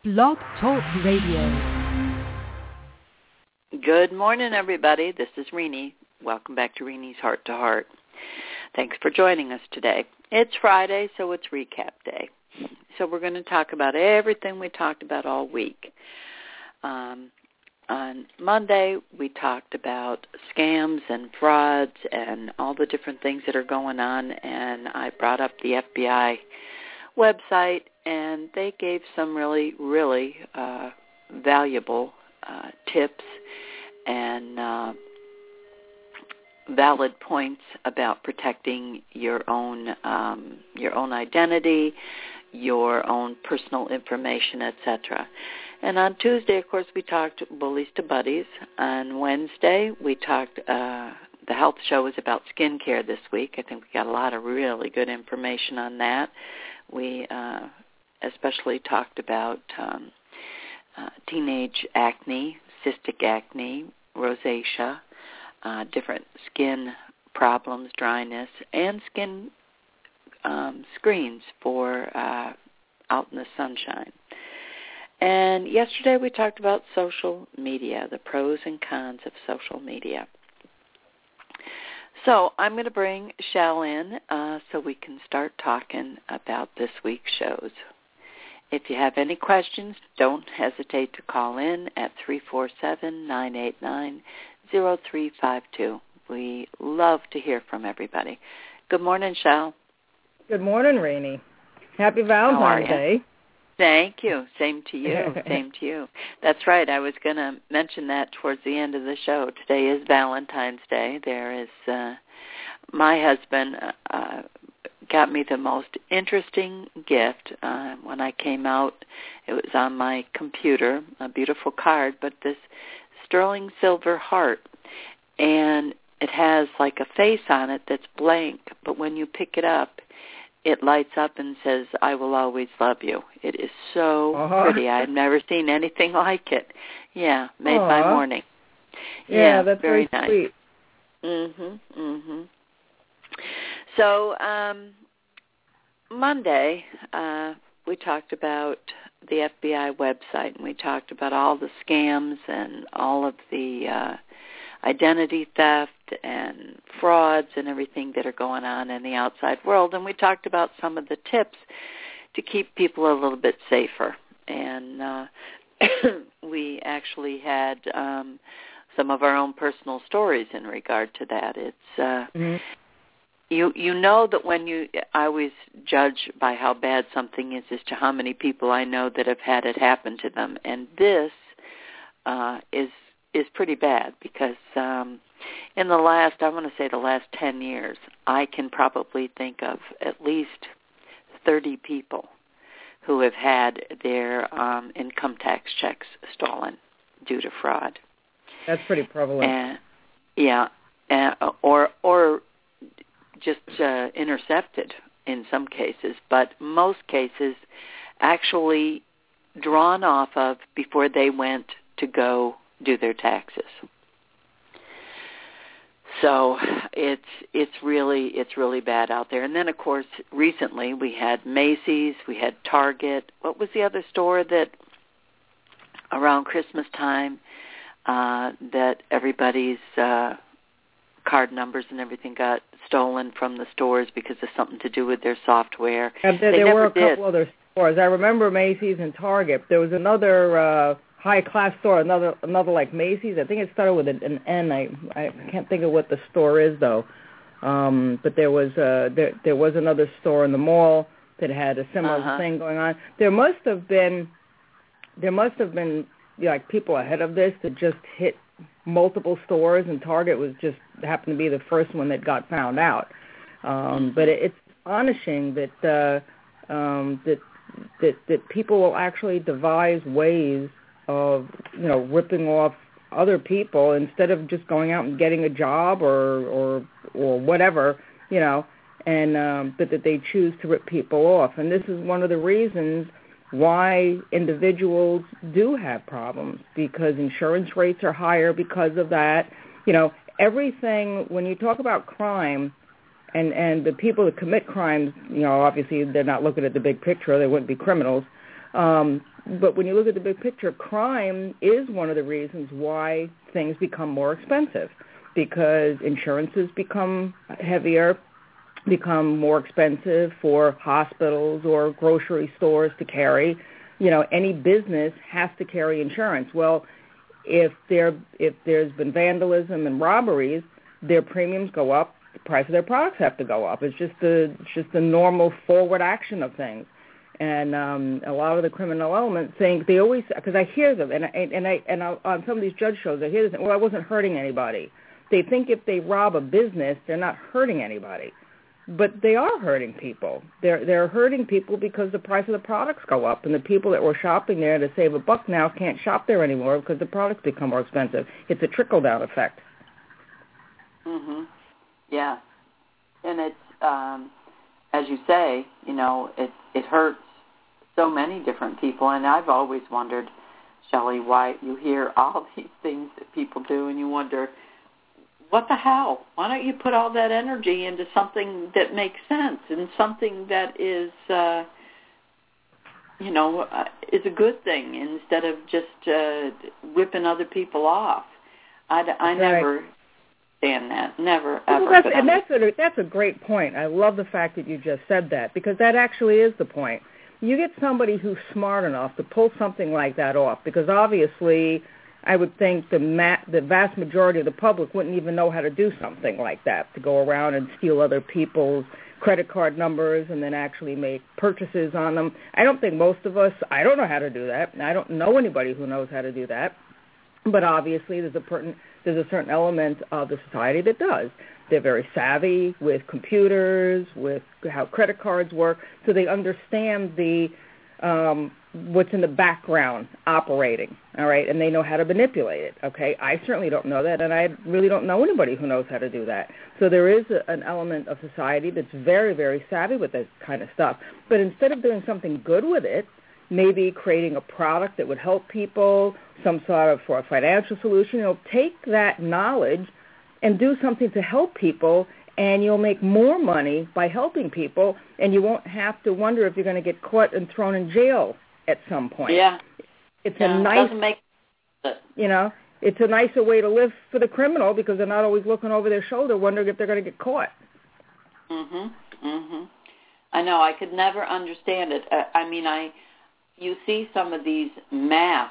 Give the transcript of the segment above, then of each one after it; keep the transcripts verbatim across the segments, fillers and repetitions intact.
Blog Talk Radio. Good morning, everybody. This is Renee. Welcome back to Renee's Heart to Heart. Thanks for joining us today. It's Friday, so it's recap day. So we're going to talk about everything we talked about all week. Um, on Monday, we talked about scams and frauds and all the different things that are going on, and I brought up the F B I website, and they gave some really, really uh, valuable uh, tips and uh, valid points about protecting your own um, your own identity, your own personal information, et cetera. And on Tuesday, of course, we talked Bullies to Buddies. On Wednesday, we talked, uh, the health show was about skincare this week. I think we got a lot of really good information on that. We uh, especially talked about um, uh, teenage acne, cystic acne, rosacea, uh, different skin problems, dryness, and skin um, screens for uh, out in the sunshine. And yesterday we talked about social media, the pros and cons of social media. So I'm going to bring Shell in uh, so we can start talking about this week's shows. If you have any questions, don't hesitate to call in at three four seven, nine eight nine, zero three five two. We love to hear from everybody. Good morning, Shell. Good morning, Rainey. Happy Valentine's Day. Thank you. Same to you. Same to you. That's right. I was going to mention that towards the end of the show. Today is Valentine's Day. There is, uh, my husband uh, got me the most interesting gift. Uh, when I came out, it was on my computer, a beautiful card, but this sterling silver heart. And it has like a face on it that's blank, but when you pick it up, it lights up and says, I will always love you. It is so uh-huh. pretty. I've never seen anything like it. Yeah, made uh-huh. my morning. Yeah, yeah that's very, very nice. Sweet. Mm-hmm, mm-hmm. So um, Monday, uh, we talked about the F B I website, and we talked about all the scams and all of the uh, identity theft and frauds and everything that are going on in the outside world. And we talked about some of the tips to keep people a little bit safer. And uh, we actually had um, some of our own personal stories in regard to that. It's uh, mm-hmm. you you know that when you, I always judge by how bad something is as to how many people I know that have had it happen to them. And this uh, is is pretty bad because um, in the last, I want to say the last ten years, I can probably think of at least thirty people who have had their um, income tax checks stolen due to fraud. That's pretty prevalent. And, yeah, uh, or or just uh, intercepted in some cases, but most cases actually drawn off of before they went to go do their taxes. So it's it's really it's really bad out there. And then of course recently we had Macy's, we had Target. What was the other store that around Christmas time uh, that everybody's uh, card numbers and everything got stolen from the stores because of something to do with their software? Yeah, there, there were a did. couple other stores. I remember Macy's and Target. There was another Uh high-class store, another another like Macy's. I think it started with an N. I I can't think of what the store is though. Um, but there was uh, there there was another store in the mall that had a similar uh-huh. thing going on. There must have been there must have been you know, like people ahead of this that just hit multiple stores, and Target was just happened to be the first one that got found out. Um, but it, it's astonishing that uh, um, that that that people will actually devise ways of, you know, ripping off other people instead of just going out and getting a job or or or whatever, you know, and um, but that they choose to rip people off. And this is one of the reasons why individuals do have problems, because insurance rates are higher because of that. You know, everything, when you talk about crime, and, and the people that commit crimes, you know, obviously they're not looking at the big picture, they wouldn't be criminals. Um, but when you look at the big picture, crime is one of the reasons why things become more expensive, because insurances become heavier, become more expensive for hospitals or grocery stores to carry. You know, any business has to carry insurance. Well, if there if there's been vandalism and robberies, their premiums go up. The price of their products have to go up. It's just the it's just the normal forward action of things. And um, a lot of the criminal elements think they always, because I hear them, and I, and I and I, on some of these judge shows, I hear this. Well, I wasn't hurting anybody. They think if they rob a business, they're not hurting anybody. But they are hurting people. They're they're hurting people because the price of the products go up, and the people that were shopping there to save a buck now can't shop there anymore because the products become more expensive. It's a trickle-down effect. Mhm. Yeah, and it's um, as you say, you know, it it hurts so many different people, and I've always wondered, Shelley, why you hear all these things that people do, and you wonder, what the hell? Why don't you put all that energy into something that makes sense and something that is, uh, you know, uh, is a good thing instead of just uh, ripping other people off? I, I never right. understand that. Never, ever. Well, that's, and that's a, that's a great point. I love the fact that you just said that, because that actually is the point. You get somebody who's smart enough to pull something like that off, because obviously I would think the ma- the vast majority of the public wouldn't even know how to do something like that, to go around and steal other people's credit card numbers and then actually make purchases on them. I don't think most of us, I don't know how to do that. I don't know anybody who knows how to do that. But obviously there's a, pertin- there's a certain element of the society that does. They're very savvy with computers, with how credit cards work, so they understand the um, what's in the background operating, all right, and they know how to manipulate it, okay? I certainly don't know that, and I really don't know anybody who knows how to do that. So there is a, an element of society that's very, very savvy with this kind of stuff. But instead of doing something good with it, maybe creating a product that would help people, some sort of for a financial solution, you know, take that knowledge and do something to help people, and you'll make more money by helping people, and you won't have to wonder if you're going to get caught and thrown in jail at some point. Yeah. It's yeah. a nice, doesn't make sense. You know, it's a nicer way to live for the criminal, because they're not always looking over their shoulder wondering if they're going to get caught. Mhm. Mhm. I know. I could never understand it. Uh, I mean, I you see some of these mass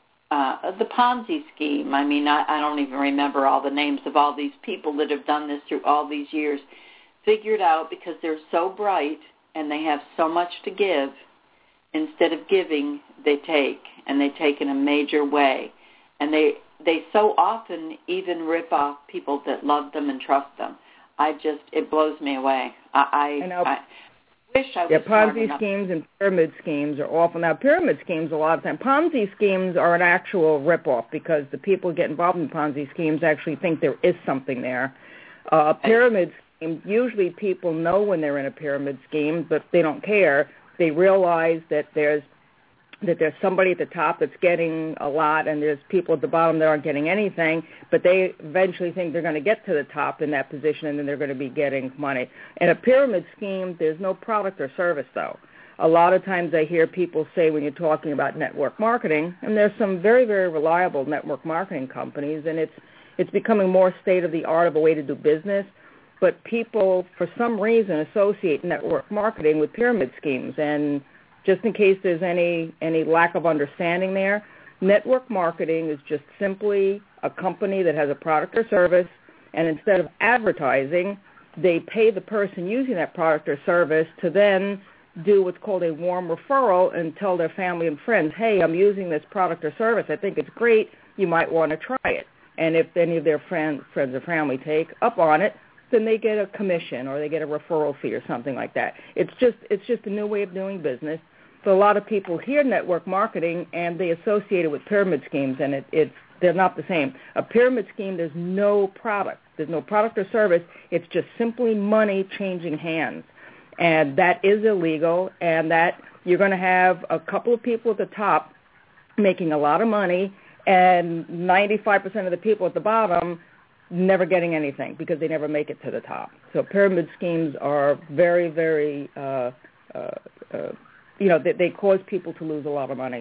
Uh, the Ponzi scheme, I mean, I, I don't even remember all the names of all these people that have done this through all these years, figured out because they're so bright and they have so much to give, instead of giving, they take, and they take in a major way. And they they so often even rip off people that love them and trust them. I just, it blows me away. I, I, I know. I wish I was Yeah, smart Ponzi enough. schemes and pyramid schemes are awful. Now, pyramid schemes, a lot of time, Ponzi schemes are an actual ripoff, because the people who get involved in Ponzi schemes actually think there is something there. Uh, a pyramid scheme, usually people know when they're in a pyramid scheme, but they don't care. They realize that there's that there's somebody at the top that's getting a lot, and there's people at the bottom that aren't getting anything, but they eventually think they're going to get to the top in that position, and then they're going to be getting money. In a pyramid scheme, there's no product or service, though. A lot of times I hear people say, when you're talking about network marketing, and there's some very, very reliable network marketing companies, and it's it's becoming more state-of-the-art of a way to do business, but people, for some reason, associate network marketing with pyramid schemes. And just in case there's any, any lack of understanding there, network marketing is just simply a company that has a product or service, and instead of advertising, they pay the person using that product or service to then do what's called a warm referral and tell their family and friends, hey, I'm using this product or service. I think it's great. You might want to try it. And if any of their friend, friends or family take up on it, then they get a commission or they get a referral fee or something like that. It's just it's just a new way of doing business. So a lot of people hear network marketing and they associate it with pyramid schemes, and it, it's they're not the same. A pyramid scheme, there's no product. There's no product or service. It's just simply money changing hands. And that is illegal, and that you're going to have a couple of people at the top making a lot of money, and ninety-five percent of the people at the bottom never getting anything because they never make it to the top. So pyramid schemes are very, very, uh, uh, uh, you know, they, they cause people to lose a lot of money.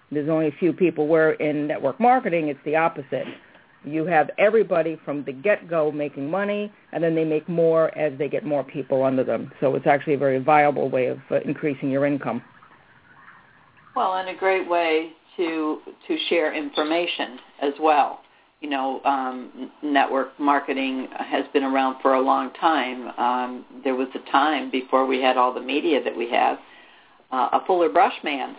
There's only a few people, where in network marketing it's the opposite. You have everybody from the get-go making money, and then they make more as they get more people under them. So it's actually a very viable way of uh, increasing your income. Well, and a great way to to share information as well. You know, um, network marketing has been around for a long time. Um, there was a time before we had all the media that we have, uh, a Fuller Brush man.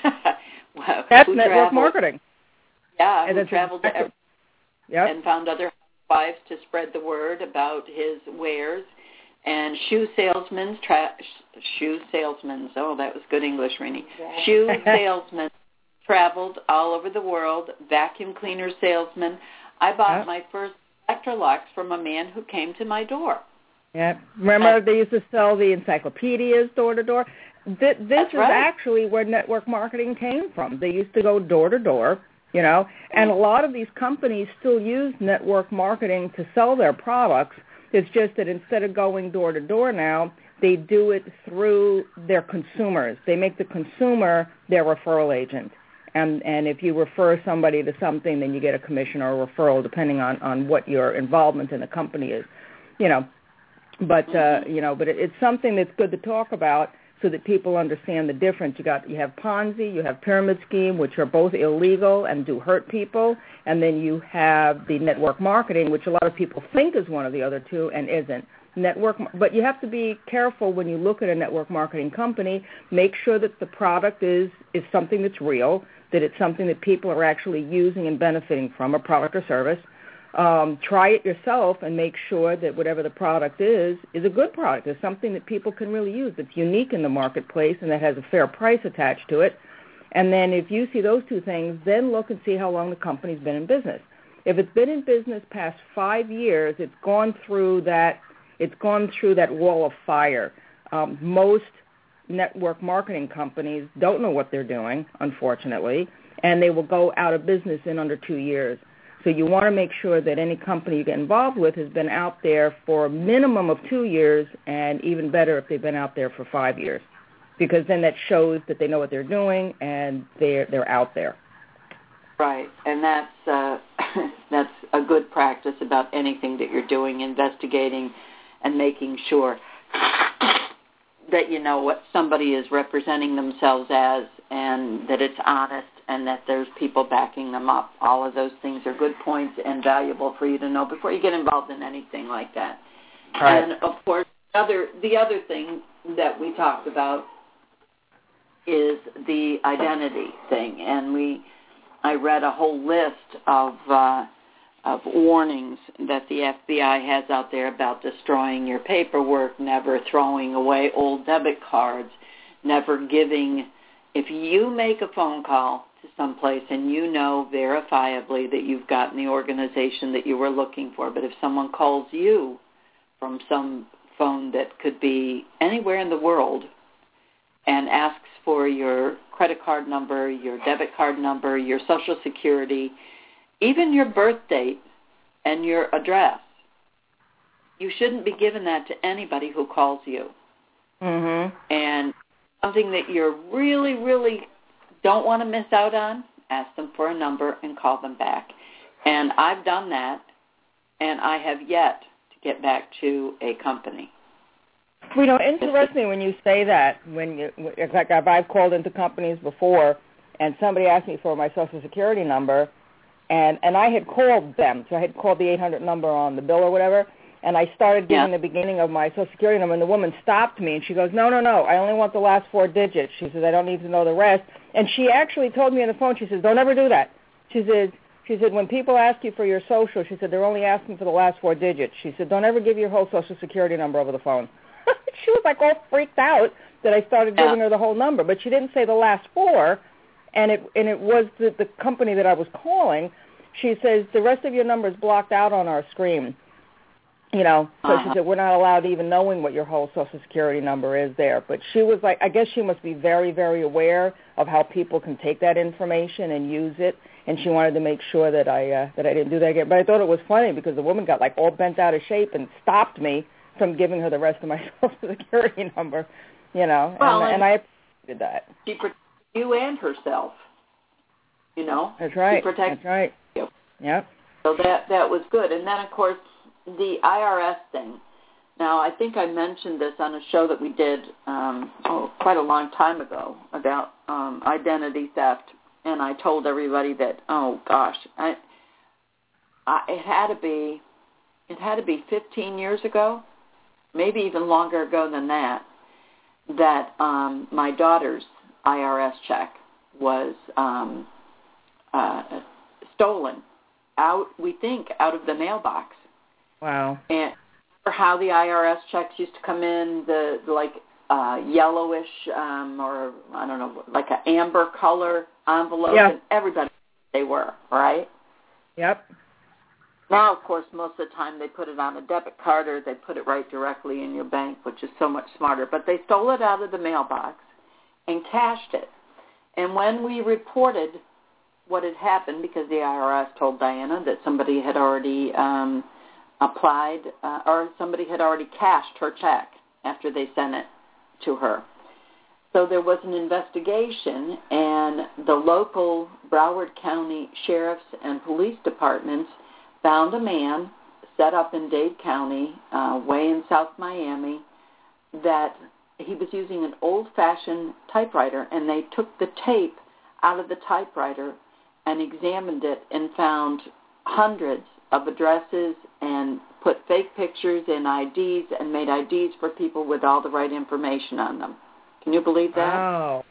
That's network traveled, marketing. Yeah, and who traveled exactly. to every, yep. and found other wives to spread the word about his wares. And shoe salesmen, tra- shoe salesmen, oh, that was good English, Renee. Yeah. Shoe salesmen traveled all over the world, vacuum cleaner salesman. I bought yep. my first Electrolux from a man who came to my door. Yeah, remember uh, they used to sell the encyclopedias door to door? This, this is right. actually where network marketing came from. They used to go door to door, you know, and a lot of these companies still use network marketing to sell their products. It's just that instead of going door to door now, they do it through their consumers. They make the consumer their referral agent. And and if you refer somebody to something, then you get a commission or a referral, depending on, on what your involvement in the company is, you know. But uh, you know, but it, it's something that's good to talk about so that people understand the difference. You got you have Ponzi, you have pyramid scheme, which are both illegal and do hurt people, and then you have the network marketing, which a lot of people think is one of the other two and isn't. Network, but you have to be careful when you look at a network marketing company. Make sure that the product is is something that's real, that it's something that people are actually using and benefiting from, a product or service. Um, try it yourself and make sure that whatever the product is is a good product. It's something that people can really use, that's unique in the marketplace and that has a fair price attached to it. And then if you see those two things, then look and see how long the company's been in business. If it's been in business past five years, it's gone through that it's gone through that wall of fire. Um, most network marketing companies don't know what they're doing, unfortunately, and they will go out of business in under two years. So you want to make sure that any company you get involved with has been out there for a minimum of two years, and even better if they've been out there for five years, because then that shows that they know what they're doing and they're they're out there. Right, and that's uh, that's a good practice about anything that you're doing, investigating and making sure that you know what somebody is representing themselves as, and that it's honest, and that there's people backing them up. All of those things are good points and valuable for you to know before you get involved in anything like that. Right. And, of course, the other, the other thing that we talked about is the identity thing. And we, I read a whole list of uh, of warnings that the F B I has out there about destroying your paperwork, never throwing away old debit cards, never giving. If you make a phone call to someplace and you know verifiably that you've gotten the organization that you were looking for, but if someone calls you from some phone that could be anywhere in the world and asks for your credit card number, your debit card number, your Social Security, even your birth date and your address, you shouldn't be giving that to anybody who calls you. Mm-hmm. And something that you really, really don't want to miss out on, ask them for a number and call them back. And I've done that, and I have yet to get back to a company. Well, you know, interesting when you say that. When you, it's like I've called into companies before, and somebody asked me for my Social Security number, and, and I had called them. So I had called the eight hundred number on the bill or whatever, and I started giving yeah. the beginning of my Social Security number, and the woman stopped me, and she goes, no, no, no, I only want the last four digits. She says, I don't need to know the rest. And she actually told me on the phone, she says, don't ever do that. She said, she said, when people ask you for your social, she said, they're only asking for the last four digits. She said, don't ever give your whole Social Security number over the phone. She was like all freaked out that I started giving yeah. her the whole number, but she didn't say the last four, and it and it was the, the company that I was calling. She says, the rest of your number is blocked out on our screen. You know, so uh-huh. she said, we're not allowed even knowing what your whole Social Security number is there. But she was like, I guess she must be very, very aware of how people can take that information and use it, and she wanted to make sure that I uh, that I didn't do that again. But I thought it was funny because the woman got like all bent out of shape and stopped me from giving her the rest of my Social Security number, you know, well, and, and I appreciated that. She protected you and herself. you know. That's right. To protect That's right. you. Yep. So that that was good. And then, of course, the I R S thing. Now, I think I mentioned this on a show that we did um, oh, quite a long time ago about um, identity theft, and I told everybody that, oh gosh, I, I, it had to be, it had to be fifteen years ago, maybe even longer ago than that, that um, my daughter's I R S check was um, uh, stolen out, we think, out of the mailbox. Wow. And how the I R S checks used to come in, the, the like uh, yellowish um, or, I don't know, like an amber color envelope, yeah. and everybody they were, right? Yep. Now, of course, most of the time they put it on a debit card or they put it right directly in your bank, which is so much smarter. But they stole it out of the mailbox and cashed it. And when we reported what had happened, because the I R S told Diana that somebody had already um, applied uh, or somebody had already cashed her check after they sent it to her. So there was an investigation, and the local Broward County sheriffs and police departments found a man set up in Dade County, uh, way in South Miami, that he was using an old-fashioned typewriter, and they took the tape out of the typewriter and examined it and found hundreds of addresses and put fake pictures in I Ds and made I Ds for people with all the right information on them. Can you believe that? Wow.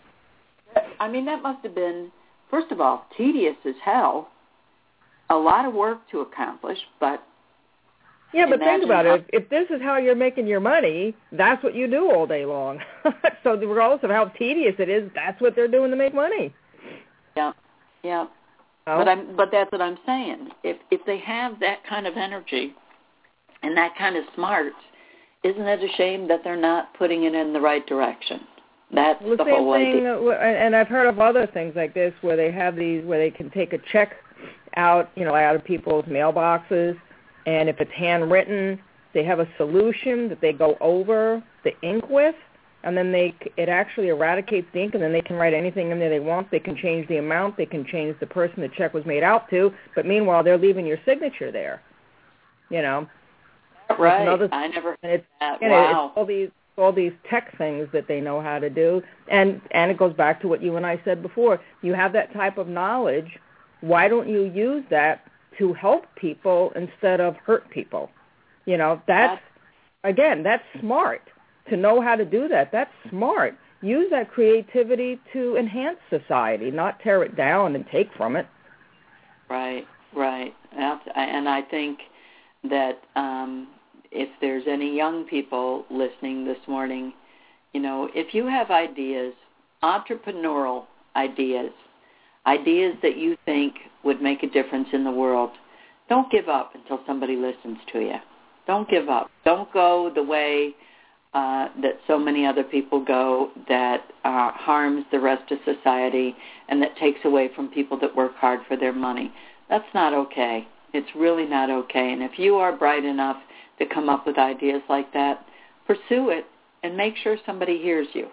I mean, that must have been, first of all, tedious as hell, a lot of work to accomplish, but yeah, but think about how, it. If, if this is how you're making your money, that's what you do all day long. So regardless of how tedious it is, that's what they're doing to make money. Yeah, yeah. Oh. But I'm, but that's what I'm saying. If if they have that kind of energy and that kind of smarts, isn't it a shame that they're not putting it in the right direction? That's well, the, the same whole thing, idea. uh, and I've heard of other things like this where they have these, where they can take a check out, you know, out of people's mailboxes, and if it's handwritten, they have a solution that they go over the ink with, and then they it actually eradicates the ink, and then they can write anything in there they want. They can change the amount. They can change the person the check was made out to, but meanwhile, they're leaving your signature there, you know. Right. Another, I never heard it's, that. and Wow. It's all these all these tech things that they know how to do, and and it goes back to what you and I said before. You have that type of knowledge. Why don't you use that to help people instead of hurt people? You know, that's, again, that's smart. To know how to do that, that's smart. Use that creativity to enhance society, not tear it down and take from it. Right, right. And I think that um, if there's any young people listening this morning, you know, if you have ideas, entrepreneurial ideas, ideas that you think would make a difference in the world, don't give up until somebody listens to you. Don't give up. Don't go the way uh, that so many other people go that uh, harms the rest of society and that takes away from people that work hard for their money. That's not okay. It's really not okay. And if you are bright enough to come up with ideas like that, pursue it and make sure somebody hears you.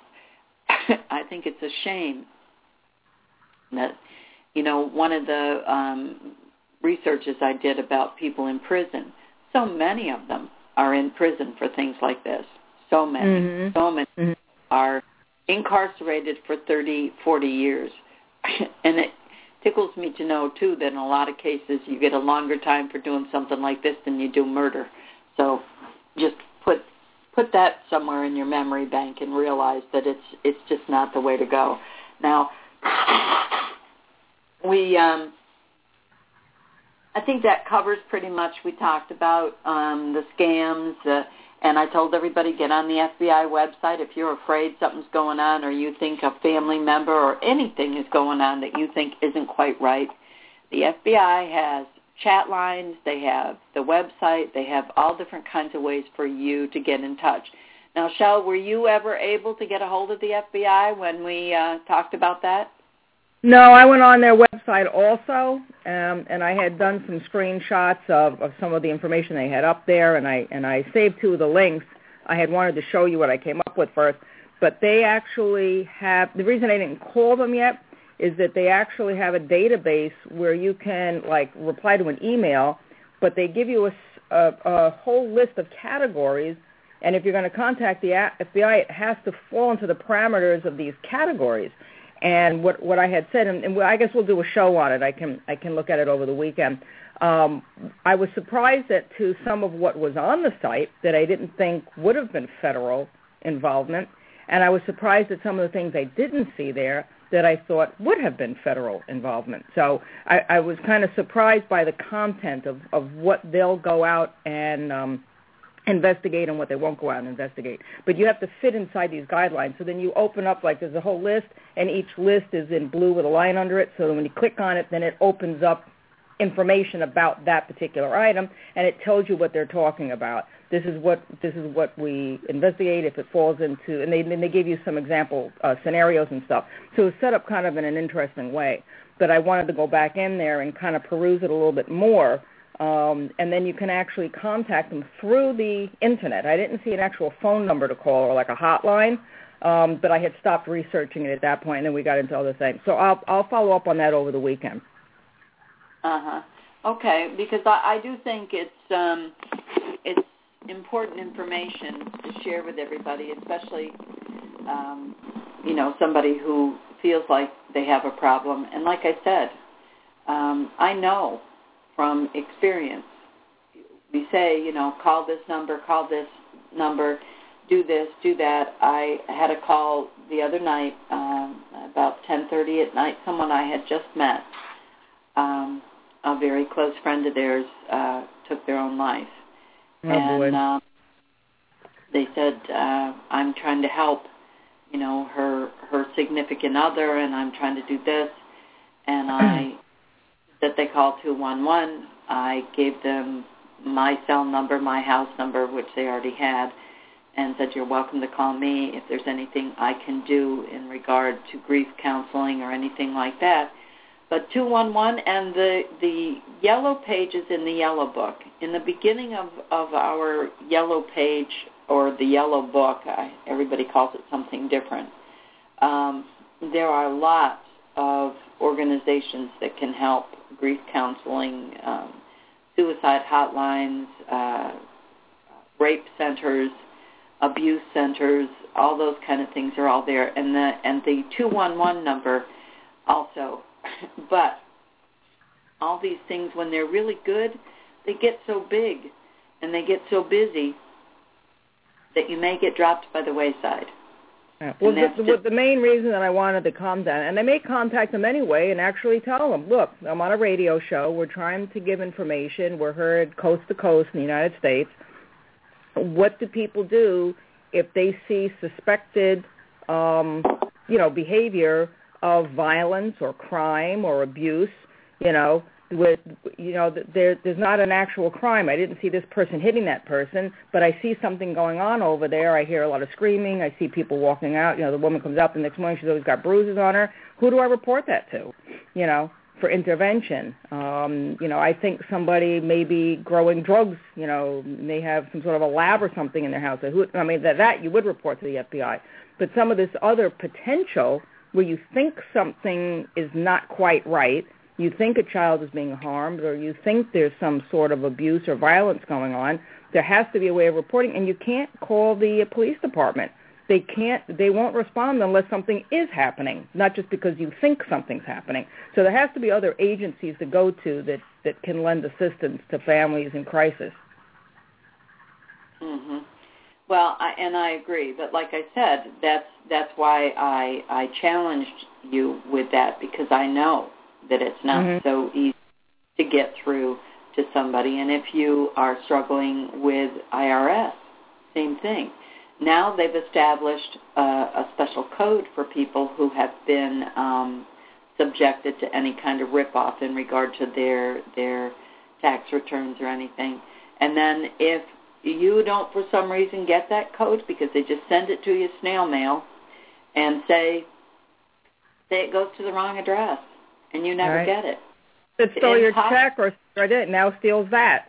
I think it's a shame that, you know, one of the um, researches I did about people in prison, so many of them are in prison for things like this. So many, mm-hmm. so many mm-hmm. are incarcerated for thirty, forty years. And it tickles me to know, too, that in a lot of cases you get a longer time for doing something like this than you do murder. So just put put that somewhere in your memory bank and realize that it's it's just not the way to go. Now, we, um, I think that covers pretty much, we talked about um, the scams, uh, and I told everybody get on the F B I website if you're afraid something's going on or you think a family member or anything is going on that you think isn't quite right. The F B I has chat lines, they have the website, they have all different kinds of ways for you to get in touch. Now, Shel, were you ever able to get a hold of the F B I when we uh, talked about that? No, I went on their website also, um, and I had done some screenshots of, of some of the information they had up there, and I and I saved two of the links. I had wanted to show you what I came up with first, but they actually have, the reason I didn't call them yet is that they actually have a database where you can, like, reply to an email, but they give you a, a, a whole list of categories, and if you're going to contact the F B I, it has to fall into the parameters of these categories. And what what I had said, and, and I guess we'll do a show on it. I can I can look at it over the weekend. Um, I was surprised that to some of what was on the site that I didn't think would have been federal involvement, and I was surprised at some of the things I didn't see there that I thought would have been federal involvement. So I, I was kind of surprised by the content of, of what they'll go out and um, investigate and what they won't go out and investigate. But you have to fit inside these guidelines. So then you open up, like there's a whole list, and each list is in blue with a line under it. So when you click on it, then it opens up information about that particular item, and it tells you what they're talking about. This is what this is what we investigate if it falls into, and they and they give you some example uh, scenarios and stuff. So it's set up kind of in an interesting way. But I wanted to go back in there and kind of peruse it a little bit more, um, and then you can actually contact them through the internet. I didn't see an actual phone number to call or like a hotline, um, but I had stopped researching it at that point, and then we got into other things. So I'll I'll follow up on that over the weekend. Uh huh. Okay, because I, I do think it's um, it's important information to share with everybody, especially um, you know, somebody who feels like they have a problem. And like I said, um, I know from experience. We say, you know, call this number, call this number, do this, do that. I had a call the other night, um, about ten thirty at night. Someone I had just met. Um, a very close friend of theirs uh, took their own life. Oh, and uh, they said, uh, I'm trying to help, you know, her her significant other, and I'm trying to do this. And I, that they call two one one. I gave them my cell number, my house number, which they already had, and said, you're welcome to call me if there's anything I can do in regard to grief counseling or anything like that. But two one one and the the yellow page is in the yellow book. In the beginning of, of our yellow page or the yellow book, I, everybody calls it something different, um, there are lots of organizations that can help, grief counseling, um, suicide hotlines, uh, rape centers, abuse centers, all those kind of things are all there. And the, and the two one one number also. But all these things, when they're really good, they get so big and they get so busy that you may get dropped by the wayside. Yeah. Well, the, just, the main reason that I wanted to calm down, and I may contact them anyway and actually tell them, look, I'm on a radio show. We're trying to give information. We're heard coast to coast in the United States. What do people do if they see suspected, um, you know, behavior of violence or crime or abuse, you know, with, you know, there, there's not an actual crime. I didn't see this person hitting that person, but I see something going on over there. I hear a lot of screaming. I see people walking out. You know, the woman comes out the next morning. She's always got bruises on her. Who do I report that to, you know, for intervention? Um, you know, I think somebody may be growing drugs, you know, may have some sort of a lab or something in their house. Who, I mean, that, that you would report to the F B I. But some of this other potential where you think something is not quite right, you think a child is being harmed, or you think there's some sort of abuse or violence going on, there has to be a way of reporting, and you can't call the police department. They can't, they won't respond unless something is happening, not just because you think something's happening. So there has to be other agencies to go to that, that can lend assistance to families in crisis. Mm-hmm. Well, I, and I agree, but like I said, that's that's why I I challenged you with that, because I know that it's not mm-hmm. so easy to get through to somebody. And if you are struggling with I R S, same thing. Now they've established uh, a special code for people who have been um, subjected to any kind of rip-off in regard to their their tax returns or anything. And then if you don't for some reason get that code because they just send it to you snail mail and say, say it goes to the wrong address and you never right. get it. It stole your check or I did now steals that.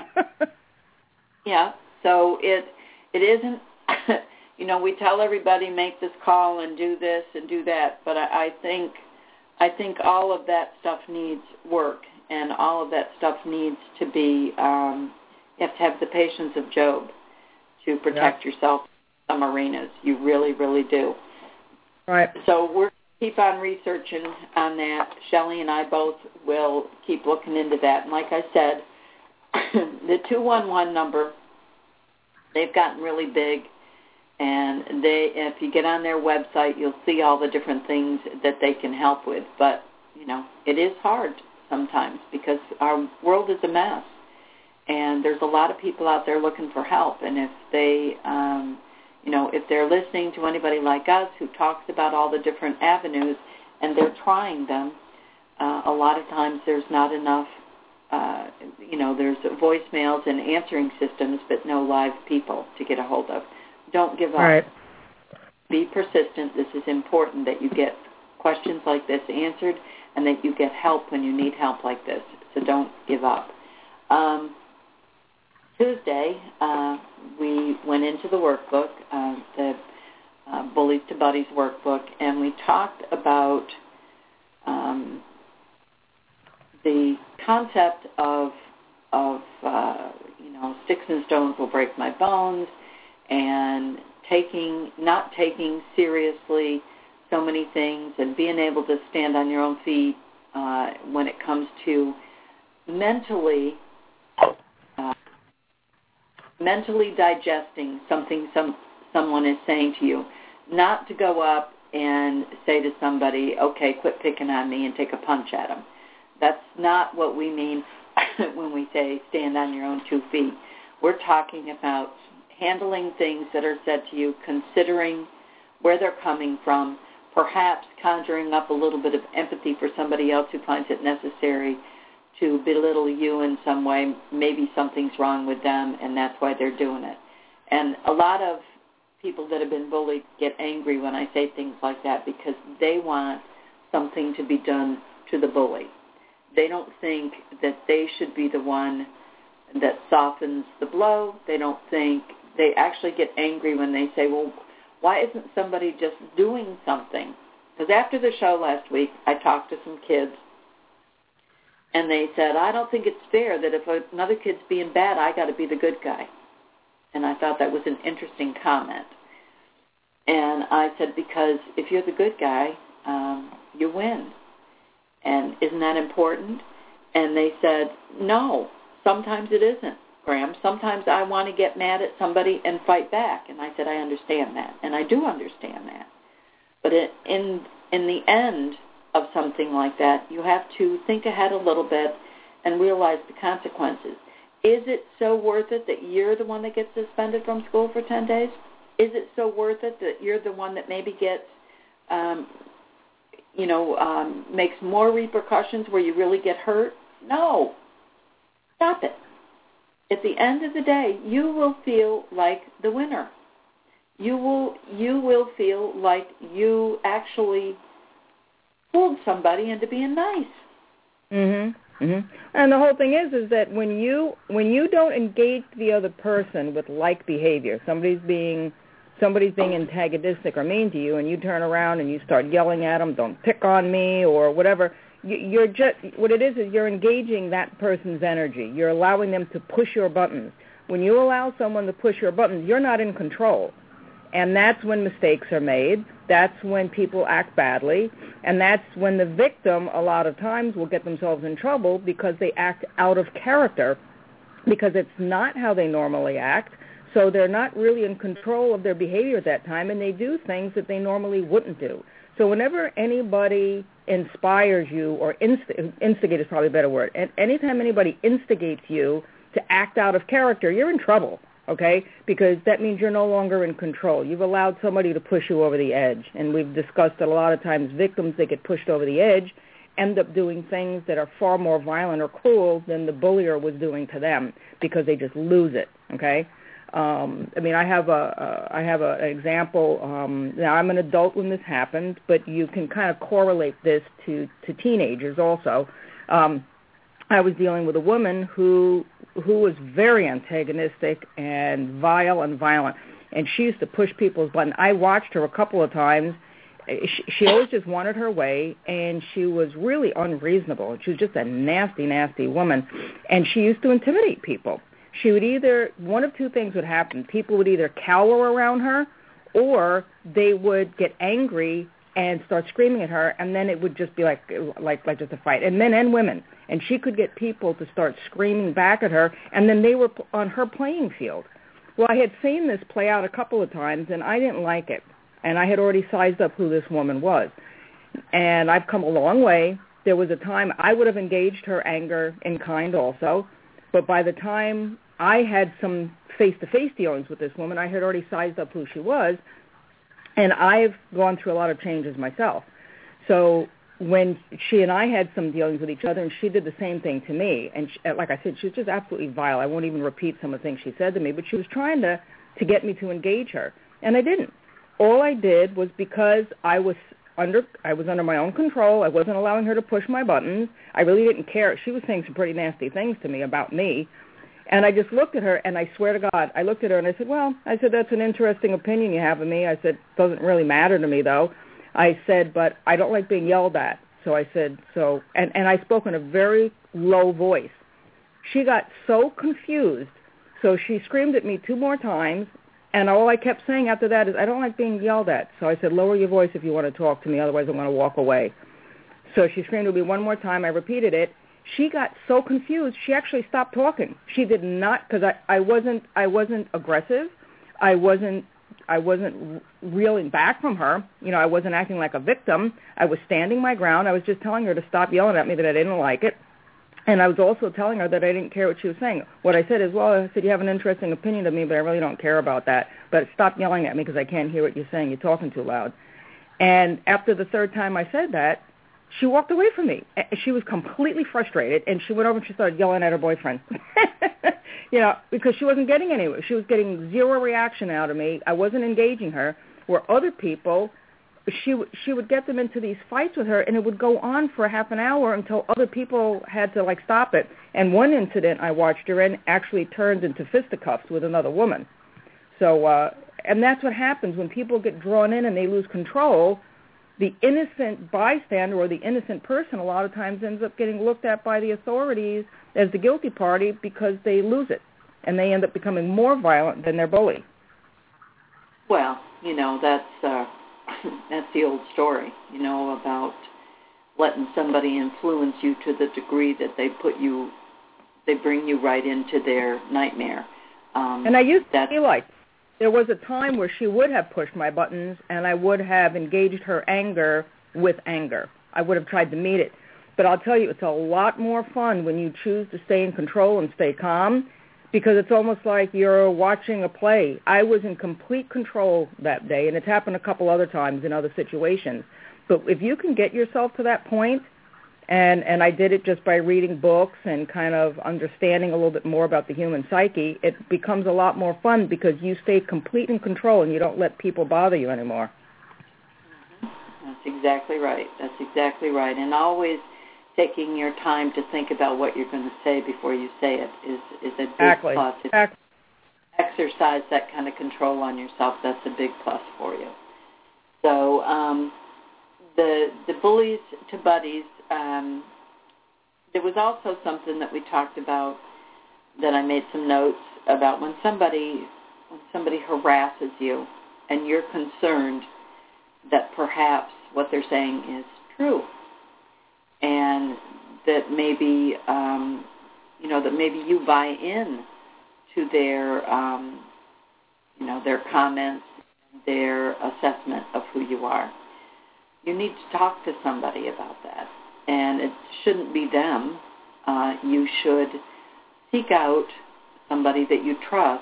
Yeah, so it it isn't, you know, we tell everybody make this call and do this and do that, but I, I think I think all of that stuff needs work, and all of that stuff needs to be, um, you have to have the patience of Job to protect yeah. yourself in some arenas. You really, really do. Right. So we're keep on researching on that. Shelley and I both will keep looking into that. And like I said, the two one one number, they've gotten really big. And they, if you get on their website, you'll see all the different things that they can help with. But, you know, it is hard sometimes because our world is a mess. And there's a lot of people out there looking for help. And if they, um, you know, if they're listening to anybody like us who talks about all the different avenues and they're trying them, uh, a lot of times there's not enough, uh, you know, there's voicemails and answering systems, but no live people to get a hold of. Don't give up. Right. Be persistent. This is important that you get questions like this answered and that you get help when you need help like this. So don't give up. Um, Tuesday, uh, we went into the workbook, uh, the uh, Bullies to Buddies workbook, and we talked about um, the concept of, of uh, you know, sticks and stones will break my bones, and taking, not taking seriously so many things and being able to stand on your own feet uh, when it comes to mentally uh, mentally digesting something some someone is saying to you. Not to go up and say to somebody, okay, quit picking on me and take a punch at them. That's not what we mean when we say stand on your own two feet. We're talking about handling things that are said to you, considering where they're coming from, perhaps conjuring up a little bit of empathy for somebody else who finds it necessary to belittle you in some way. Maybe something's wrong with them, and that's why they're doing it. And a lot of people that have been bullied get angry when I say things like that because they want something to be done to the bully. They don't think that they should be the one that softens the blow. They don't think They actually get angry when they say, well, why isn't somebody just doing something? Because after the show last week, I talked to some kids, and they said, I don't think it's fair that if another kid's being bad, I got to be the good guy. And I thought that was an interesting comment. And I said, because if you're the good guy, um, you win. And isn't that important? And they said, no, sometimes it isn't. Graham, sometimes I want to get mad at somebody and fight back. And I said, I understand that. And I do understand that. But it, in in the end of something like that, you have to think ahead a little bit and realize the consequences. Is it so worth it that you're the one that gets suspended from school for ten days? Is it so worth it that you're the one that maybe gets, um, you know, um, makes more repercussions where you really get hurt? No. Stop it. At the end of the day, you will feel like the winner. You will you will feel like you actually fooled somebody into being nice. Mhm. Mhm. And the whole thing is is that when you when you don't engage the other person with like behavior, somebody's being somebody's being antagonistic or mean to you, and you turn around and you start yelling at them, "Don't pick on me," or whatever. You're just, what it is is you're engaging that person's energy. You're allowing them to push your buttons. When you allow someone to push your buttons, you're not in control. And that's when mistakes are made. That's when people act badly. And that's when the victim, a lot of times, will get themselves in trouble because they act out of character, because it's not how they normally act. So they're not really in control of their behavior at that time, and they do things that they normally wouldn't do. So whenever anybody inspires you, or inst- instigate is probably a better word, and anytime anybody instigates you to act out of character, you're in trouble, okay? Because that means you're no longer in control. You've allowed somebody to push you over the edge. And we've discussed that a lot of times victims that get pushed over the edge end up doing things that are far more violent or cruel than the bullier was doing to them because they just lose it, okay? Um, I mean, I have a, a I have a, an example. Um, now, I'm an adult when this happened, but you can kind of correlate this to, to teenagers also. Um, I was dealing with a woman who who was very antagonistic and vile and violent, and she used to push people's buttons. I watched her a couple of times she, she always just wanted her way, and she was really unreasonable. She was just a nasty, nasty woman, and she used to intimidate people. She would either, one of two things would happen. People would either cower around her, or they would get angry and start screaming at her, and then it would just be like like like just a fight, and men and women. And she could get people to start screaming back at her, and then they were on her playing field. Well, I had seen this play out a couple of times, and I didn't like it. And I had already sized up who this woman was. And I've come a long way. There was a time I would have engaged her anger in kind also, but by the time I had some face-to-face dealings with this woman, I had already sized up who she was, and I've gone through a lot of changes myself. So when she and I had some dealings with each other, and she did the same thing to me, and she, like I said, she was just absolutely vile. I won't even repeat some of the things she said to me, but she was trying to, to get me to engage her, and I didn't. All I did was because I was under I was under my own control. I wasn't allowing her to push my buttons. I really didn't care. She was saying some pretty nasty things to me about me. And I just looked at her, and I swear to God, I looked at her, and I said, well, I said, that's an interesting opinion you have of me. I said, it doesn't really matter to me, though. I said, but I don't like being yelled at. So I said, so, and, and I spoke in a very low voice. She got so confused, so she screamed at me two more times, and all I kept saying after that is, I don't like being yelled at. So I said, lower your voice if you want to talk to me, otherwise I'm going to walk away. So she screamed at me one more time. I repeated it. She got so confused, she actually stopped talking. She did not, because I, I wasn't I wasn't aggressive. I wasn't I wasn't reeling back from her. You know, I wasn't acting like a victim. I was standing my ground. I was just telling her to stop yelling at me, that I didn't like it. And I was also telling her that I didn't care what she was saying. What I said is, well, I said, you have an interesting opinion of me, but I really don't care about that. But stop yelling at me because I can't hear what you're saying. You're talking too loud. And after the third time I said that, she walked away from me. She was completely frustrated, and she went over and she started yelling at her boyfriend. You know, because she wasn't getting anywhere. She was getting zero reaction out of me. I wasn't engaging her. Where other people, she she would get them into these fights with her, and it would go on for half an hour until other people had to, like, stop it. And one incident I watched her in actually turned into fisticuffs with another woman. So, uh, and that's what happens when people get drawn in and they lose control. The innocent bystander or the innocent person a lot of times ends up getting looked at by the authorities as the guilty party because they lose it, and they end up becoming more violent than their bully. Well, you know, that's uh, that's the old story, you know, about letting somebody influence you to the degree that they put you, they bring you right into their nightmare. Um, and I used to feel like there was a time where she would have pushed my buttons, and I would have engaged her anger with anger. I would have tried to meet it. But I'll tell you, it's a lot more fun when you choose to stay in control and stay calm, because it's almost like you're watching a play. I was in complete control that day, and it's happened a couple other times in other situations. But if you can get yourself to that point, and, and I did it just by reading books and kind of understanding a little bit more about the human psyche, it becomes a lot more fun because you stay complete in control and you don't let people bother you anymore. Mm-hmm. That's exactly right. That's exactly right. And always taking your time to think about what you're going to say before you say it is, is a big exactly. plus. If Exactly. you exercise that kind of control on yourself, that's a big plus for you. So um, the the bullies to buddies, um, there was also something that we talked about that I made some notes about when somebody when somebody harasses you and you're concerned that perhaps what they're saying is true, and that maybe um, you know that maybe you buy in to their um, you know their comments, their assessment of who you are. You need to talk to somebody about that, and it shouldn't be them. Uh, you should seek out somebody that you trust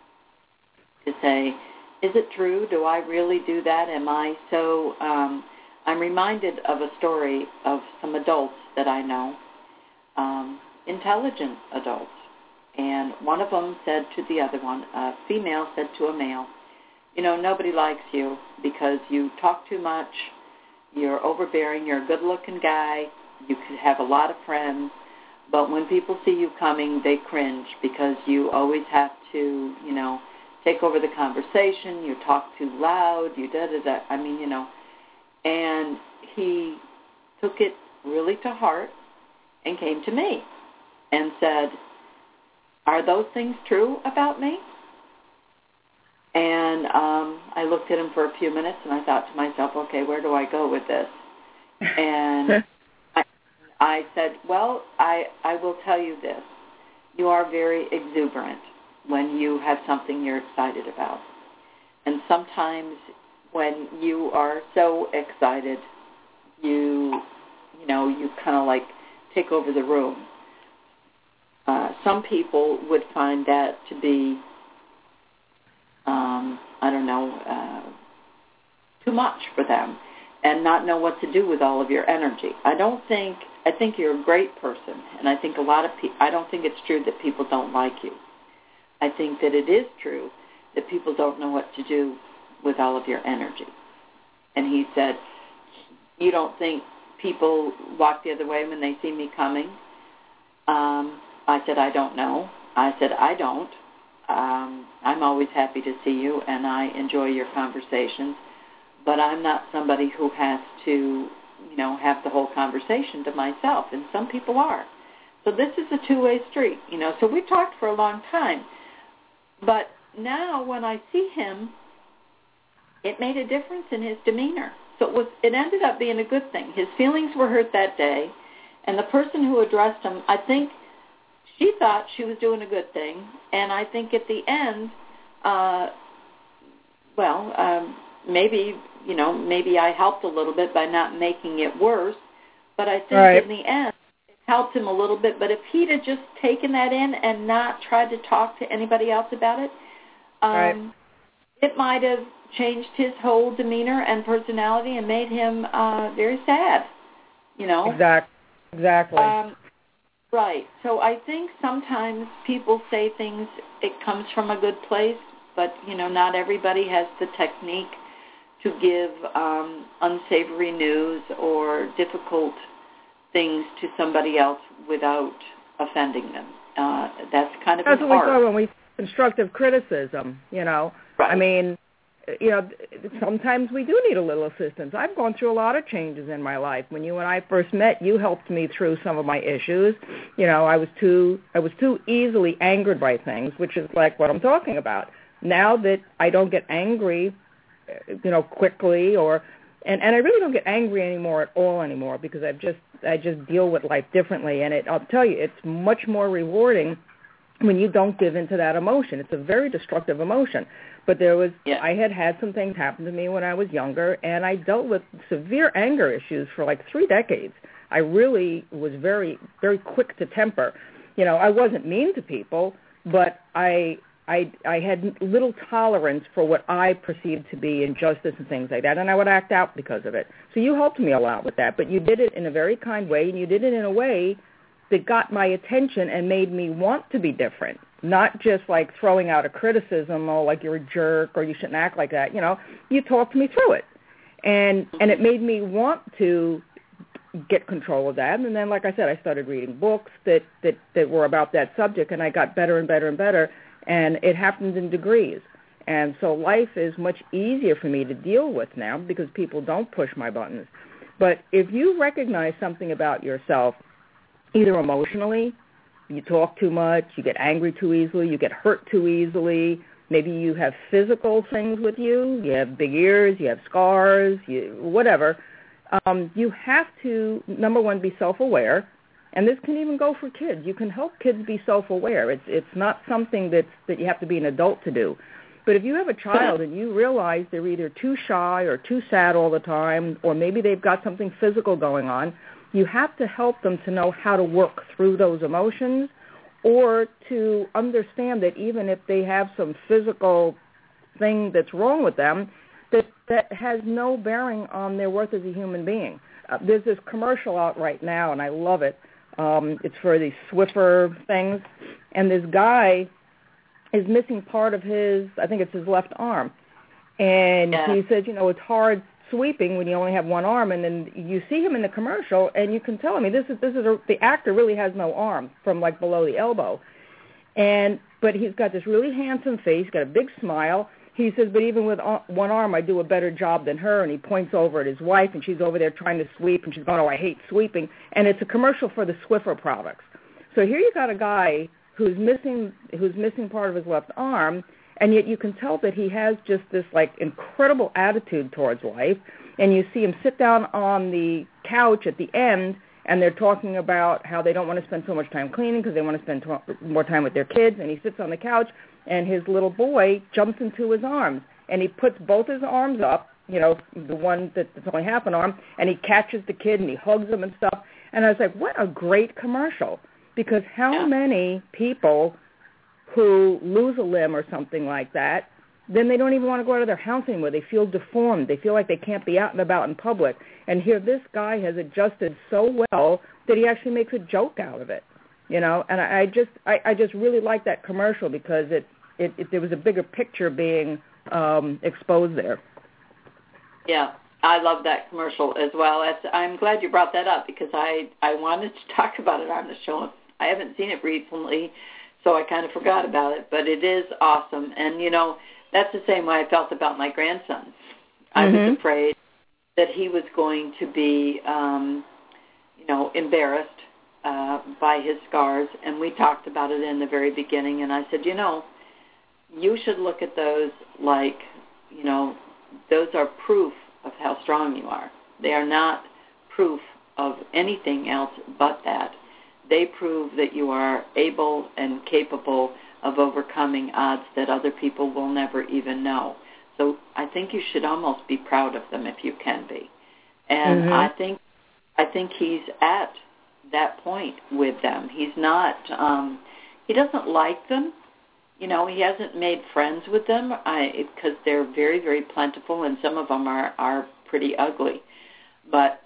to say, is it true? Do I really do that? Am I so... Um, I'm reminded of a story of some adults that I know, um, intelligent adults, and one of them said to the other one, a female said to a male, you know, nobody likes you because you talk too much, you're overbearing, you're a good-looking guy, you could have a lot of friends, but when people see you coming, they cringe because you always have to, you know, take over the conversation, you talk too loud, you da-da-da. I mean, you know, And he took it really to heart and came to me and said, are those things true about me? And um, I looked at him for a few minutes, and I thought to myself, okay, where do I go with this? And I, I said, well, I, I will tell you this. You are very exuberant when you have something you're excited about. And sometimes when you are so excited, you, you know, you kind of like take over the room. Uh, some people would find that to be, um, I don't know, uh, too much for them and not know what to do with all of your energy. I don't think, I think you're a great person, and I think a lot of people, I don't think it's true that people don't like you. I think that it is true that people don't know what to do with all of your energy. And he said, you don't think people walk the other way when they see me coming? Um, I said, I don't know. I said, I don't. Um, I'm always happy to see you, and I enjoy your conversations, but I'm not somebody who has to, you know, have the whole conversation to myself, and some people are. So this is a two-way street, you know. So we talked for a long time, but now when I see him, it made a difference in his demeanor. So it was, it ended up being a good thing. His feelings were hurt that day, and the person who addressed him, I think, she thought she was doing a good thing, and I think at the end, uh, well, um, maybe, you know, maybe I helped a little bit by not making it worse, but I think right. in the end it helped him a little bit. But if he'd have just taken that in and not tried to talk to anybody else about it, um, right. it might have changed his whole demeanor and personality and made him uh, very sad, you know. Exactly. Exactly. Um, Right. So I think sometimes people say things, it comes from a good place, but, you know, not everybody has the technique to give um, unsavory news or difficult things to somebody else without offending them. Uh, that's kind of That's an what art. we call when we constructive criticism, you know. Right. I mean, you know, sometimes we do need a little assistance. I've gone through a lot of changes in my life. When you and I first met, you helped me through some of my issues. You know, I was too I was too easily angered by things, which is like what I'm talking about. Now that I don't get angry, you know, quickly, or and, and I really don't get angry anymore at all anymore because I've just I just deal with life differently. And it, I'll tell you, it's much more rewarding when you don't give into that emotion. It's a very destructive emotion. But there was, yeah. I had had some things happen to me when I was younger, and I dealt with severe anger issues for like three decades. I really was very, very quick to temper. You know, I wasn't mean to people, but I, I, I had little tolerance for what I perceived to be injustice and things like that, and I would act out because of it. So you helped me a lot with that, but you did it in a very kind way, and you did it in a way that got my attention and made me want to be different. Not just like throwing out a criticism, oh, like you're a jerk or you shouldn't act like that. You know, you talked me through it. And and it made me want to get control of that. And then, like I said, I started reading books that, that, that were about that subject, and I got better and better and better. And it happened in degrees. And so life is much easier for me to deal with now because people don't push my buttons. But if you recognize something about yourself, either emotionally, you talk too much, you get angry too easily, you get hurt too easily, maybe you have physical things with you, you have big ears, you have scars, you, whatever, um, you have to, number one, be self-aware, and this can even go for kids. You can help kids be self-aware. It's it's not something that's, that you have to be an adult to do. But if you have a child and you realize they're either too shy or too sad all the time, or maybe they've got something physical going on, you have to help them to know how to work through those emotions, or to understand that even if they have some physical thing that's wrong with them, that that has no bearing on their worth as a human being. Uh, there's this commercial out right now, and I love it. Um, it's for these Swiffer things, and this guy is missing part of his, I think it's his left arm. And yeah. he says, you know, it's hard sweeping when you only have one arm, and then you see him in the commercial, and you can tell, I mean, this is this is a, the actor really has no arm from like below the elbow, and but he's got this really handsome face, he's got a big smile, he says, but even with one arm, I do a better job than her. And he points over at his wife, and she's over there trying to sweep, and she's going, oh, I hate sweeping. And it's a commercial for the Swiffer products. So here you got a guy who's missing who's missing part of his left arm, and yet you can tell that he has just this, like, incredible attitude towards life. And you see him sit down on the couch at the end, and they're talking about how they don't want to spend so much time cleaning because they want to spend t- more time with their kids. And he sits on the couch, and his little boy jumps into his arms, and he puts both his arms up, you know, the one that's only half an arm, and he catches the kid, and he hugs him and stuff. And I was like, what a great commercial, because how yeah. many people who lose a limb or something like that, then they don't even want to go out of their house anymore. They feel deformed. They feel like they can't be out and about in public. And here this guy has adjusted so well that he actually makes a joke out of it, you know. And I, I just I, I just really like that commercial because it, it, it there was a bigger picture being um, exposed there. Yeah, I love that commercial as well. As, I'm glad you brought that up because I, I wanted to talk about it on the show. I haven't seen it recently, so I kind of forgot about it. But it is awesome. And, you know, that's the same way I felt about my grandson. I mm-hmm. was afraid that he was going to be, um, you know, embarrassed uh, by his scars. And we talked about it in the very beginning. And I said, you know, you should look at those like, you know, those are proof of how strong you are. They are not proof of anything else but that. They prove that you are able and capable of overcoming odds that other people will never even know. So I think you should almost be proud of them if you can be. And mm-hmm. I think I think he's at that point with them. He's not, um, he doesn't like them. You know, he hasn't made friends with them because they're very, very plentiful, and some of them are, are pretty ugly. But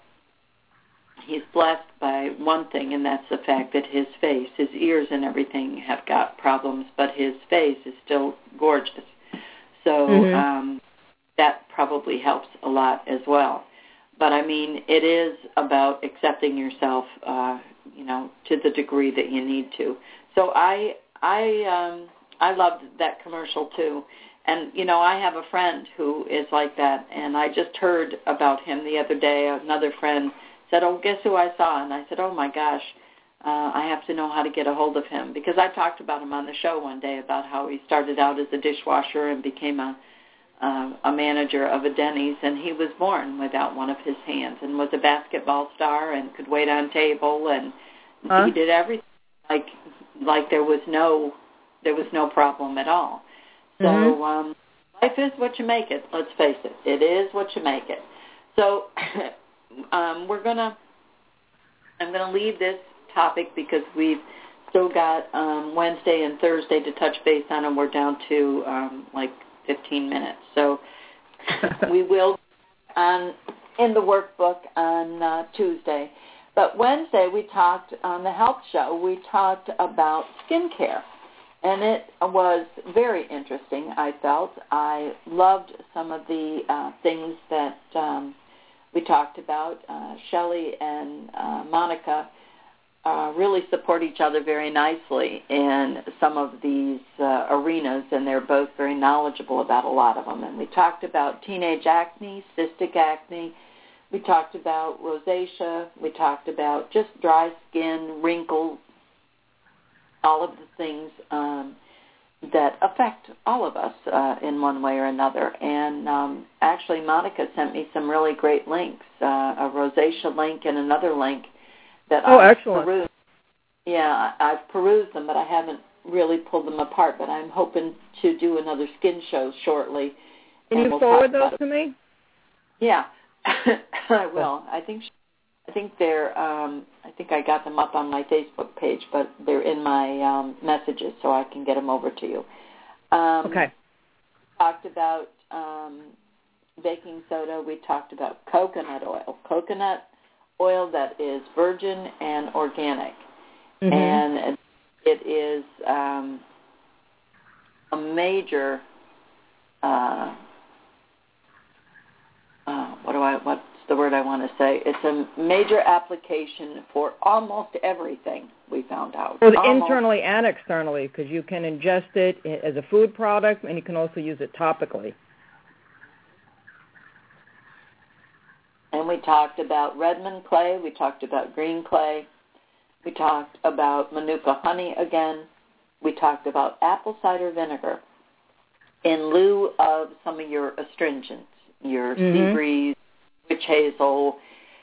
he's blessed by one thing, and that's the fact that his face, his ears and everything have got problems, but his face is still gorgeous. So mm-hmm. um, that probably helps a lot as well. But, I mean, it is about accepting yourself, uh, you know, to the degree that you need to. So I, I, um, I loved that commercial, too. And, you know, I have a friend who is like that, and I just heard about him the other day. Another friend said, oh, guess who I saw? And I said, oh, my gosh, uh, I have to know how to get a hold of him. Because I talked about him on the show one day about how he started out as a dishwasher and became a, uh, a manager of a Denny's, and he was born without one of his hands and was a basketball star and could wait on table, and huh? he did everything like like there was no there was no problem at all. So mm-hmm. um, life is what you make it. Let's face it, it is what you make it. So um, we're gonna I'm gonna leave this topic because we've still got um, Wednesday and Thursday to touch base on, and we're down to um, like fifteen minutes. So we will on in the workbook on uh, Tuesday. But Wednesday we talked on the health show. We talked about skincare. And it was very interesting, I felt. I loved some of the uh, things that um, we talked about. Uh, Shelley and uh, Monica uh, really support each other very nicely in some of these uh, arenas, and they're both very knowledgeable about a lot of them. And we talked about teenage acne, cystic acne. We talked about rosacea. We talked about just dry skin, wrinkles, all of the things um, that affect all of us uh, in one way or another. And um, actually, Monica sent me some really great links, uh, a rosacea link and another link that oh, I've excellent. perused. Yeah, I've perused them, but I haven't really pulled them apart. But I'm hoping to do another skin show shortly. Can you we'll forward those to me? Yeah, I will. I think. She, I think they're. Um, I think I got them up on my Facebook page, but they're in my um, messages, so I can get them over to you. Um, okay. We talked about um, baking soda. We talked about coconut oil. Coconut oil that is virgin and organic, mm-hmm. and it is um, a major. Uh, uh, what do I? What's the word I want to say. It's a major application for almost everything, we found out. Both almost. Internally and externally, because you can ingest it as a food product, and you can also use it topically. And we talked about Redmond clay. We talked about green clay. We talked about Manuka honey again. We talked about apple cider vinegar in lieu of some of your astringents, your mm-hmm. sea breeze, witch hazel.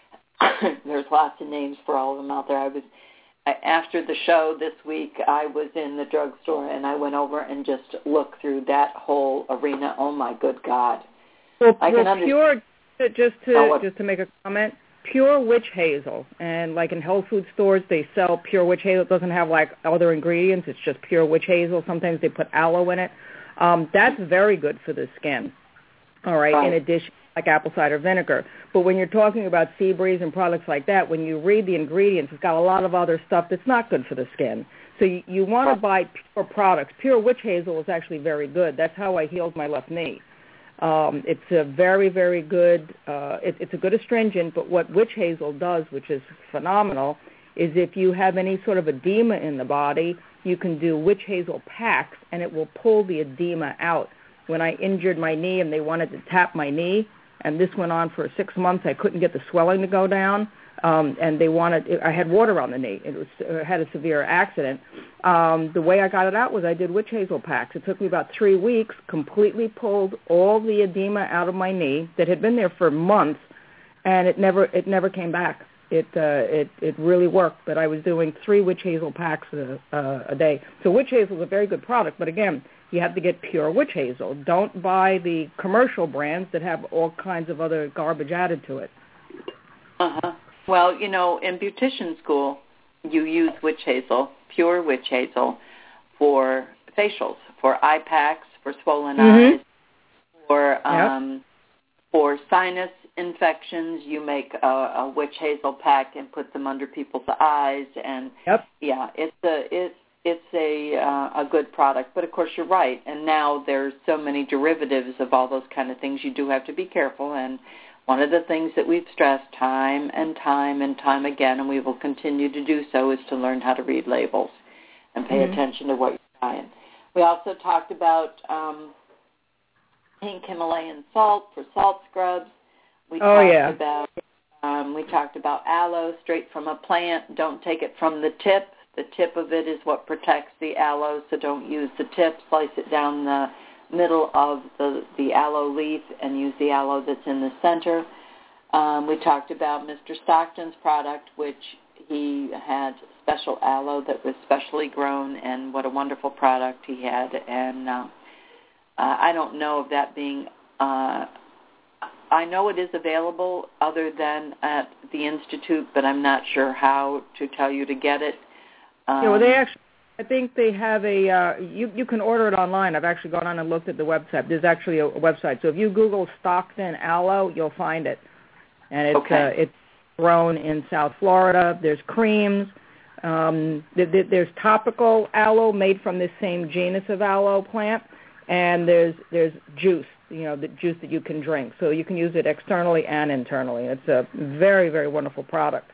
There's lots of names for all of them out there. I was after the show this week, I was in the drugstore, and I went over and just looked through that whole arena. Oh, my good God. Well, I well can pure, just to oh, just to make a comment, pure witch hazel, and like in health food stores, they sell pure witch hazel. It doesn't have like other ingredients. It's just pure witch hazel. Sometimes they put aloe in it. Um, that's very good for the skin, all right, right, in addition like apple cider vinegar. But when you're talking about sea breeze and products like that, when you read the ingredients, it's got a lot of other stuff that's not good for the skin. So you, you want to buy pure products. Pure witch hazel is actually very good. That's how I healed my left knee. Um, it's a very, very good, uh, it, it's a good astringent, but what witch hazel does, which is phenomenal, is if you have any sort of edema in the body, you can do witch hazel packs, and it will pull the edema out. When I injured my knee and they wanted to tap my knee, and this went on for six months, I couldn't get the swelling to go down, um, and they wanted, I had water on the knee. It was, I had a severe accident. Um, the way I got it out was I did witch hazel packs. It took me about three weeks, completely pulled all the edema out of my knee that had been there for months, and it never, it never came back. It uh, it it really worked, but I was doing three witch hazel packs a, uh, a day. So witch hazel is a very good product, but again, you have to get pure witch hazel. Don't buy the commercial brands that have all kinds of other garbage added to it. Uh-huh. Well, you know, in beautician school, you use witch hazel, pure witch hazel, for facials, for eye packs, for swollen mm-hmm. eyes, for um, yep. for sinus infections. You make a, a witch hazel pack and put them under people's eyes, and yep. yeah, it's a it's it's a uh, a good product. But of course, you're right. And now there's so many derivatives of all those kind of things. You do have to be careful. And one of the things that we've stressed time and time and time again, and we will continue to do so, is to learn how to read labels and pay mm-hmm. attention to what you're buying. We also talked about um, pink Himalayan salt for salt scrubs. We oh, talked yeah. about um, we talked about aloe straight from a plant. Don't take it from the tip. The tip of it is what protects the aloe, so don't use the tip. Slice it down the middle of the, the aloe leaf and use the aloe that's in the center. Um, we talked about Mister Stockton's product, which he had special aloe that was specially grown, and what a wonderful product he had. And uh, uh, I don't know of that being uh, I know it is available other than at the Institute, but I'm not sure how to tell you to get it. Um, yeah, well, they actually, I think they have a, uh, you, you can order it online. I've actually gone on and looked at the website. There's actually a, a website. So if you Google Stockton aloe, you'll find it. And it's, okay. uh, it's grown in South Florida. There's creams. Um, th- th- there's topical aloe made from this same genus of aloe plant. And there's there's juice, you know, the juice that you can drink. So you can use it externally and internally. It's a very, very wonderful product.